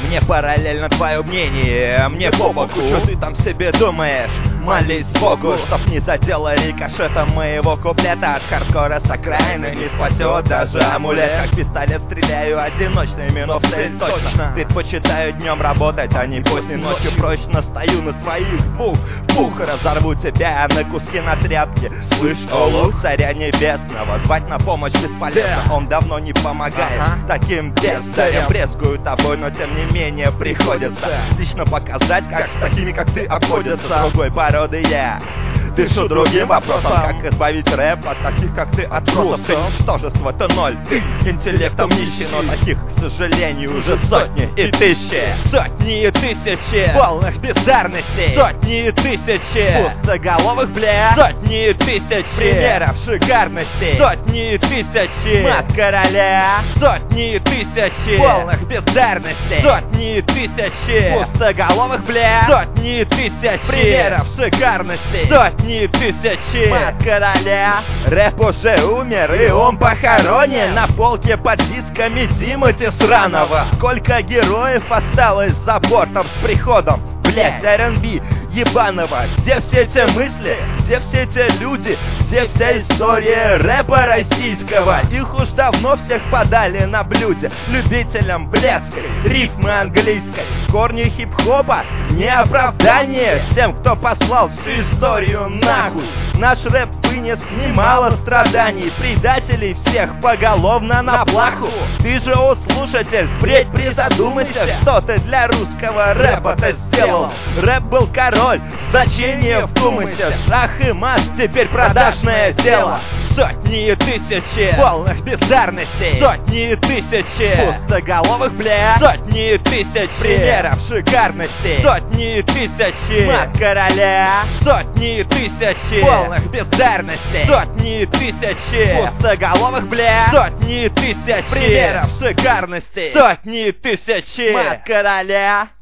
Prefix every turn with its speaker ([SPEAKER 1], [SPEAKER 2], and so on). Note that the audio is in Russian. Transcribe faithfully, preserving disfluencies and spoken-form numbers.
[SPEAKER 1] Мне параллельно твое мнение, мне по боку. Что ты там себе думаешь? Молись Богу, чтоб не задело рикошетом моего куплета. От хардкора с окраины не спасет даже амулет. Как пистолет стреляю одиночными, но в цель точно. Предпочитаю днем работать, а не поздней ночью. Прочно стою на своих двух. Пух, разорву тебя на куски на тряпке. Слышь, олух царя небесного, звать на помощь бесполезно, он давно не помогает. Ага. Таким бездарем брезгую тобой, но тем не менее приходится лично показать, как с такими, как ты, обходятся. С другой породы я дышу другим вопросом, как избавить рэп от таких, как ты, отбросов. Ты ничтожество-то ноль, ты интеллектом нищий, но таких, к сожалению, уже сотни и тысячи. Сотни и тысячи полных бездарностей, сотни и тысячи пустоголовых, бля, сотни и тысячи примеров шикарности, сотни и тысячи мат короля, сотни и тысячи полных бездарностей, сотни и тысячи пустоголовых, бля, сотни и тысячи примеров шикарности, сотни и тысячи мат короля. Рэп уже умер, и он похоронен на полке под дисками Тимати сраного. Сколько героев осталось за бортом с приходом, блять, ар энд би ебаного? Где все те мысли, где все те люди, где вся история рэпа российского? Их уж давно всех подали на блюде любителям блядской рифмы английской. Корни хип-хопа не оправдание тем, кто послал всю историю нахуй. Наш рэп вынес немало страданий, предателей всех поголовно на плаху. Ты же, о слушатель, впредь призадумайся, что ты для русского рэпа-то сделал. Рэп был король, значение вдумайся, шах и мат теперь продажное дело. Сотни и тысячи полных бездарностей, сотни и тысячи пустоголовых, бля, сотни и тысячи примеров шикарности, сотни и тысячи мат короля, сотни и тысячи полных бездарностей, сотни и тысячи пустоголовых, бля, сотни и тысячи примеров шикарности, сотни и тысячи мат короля.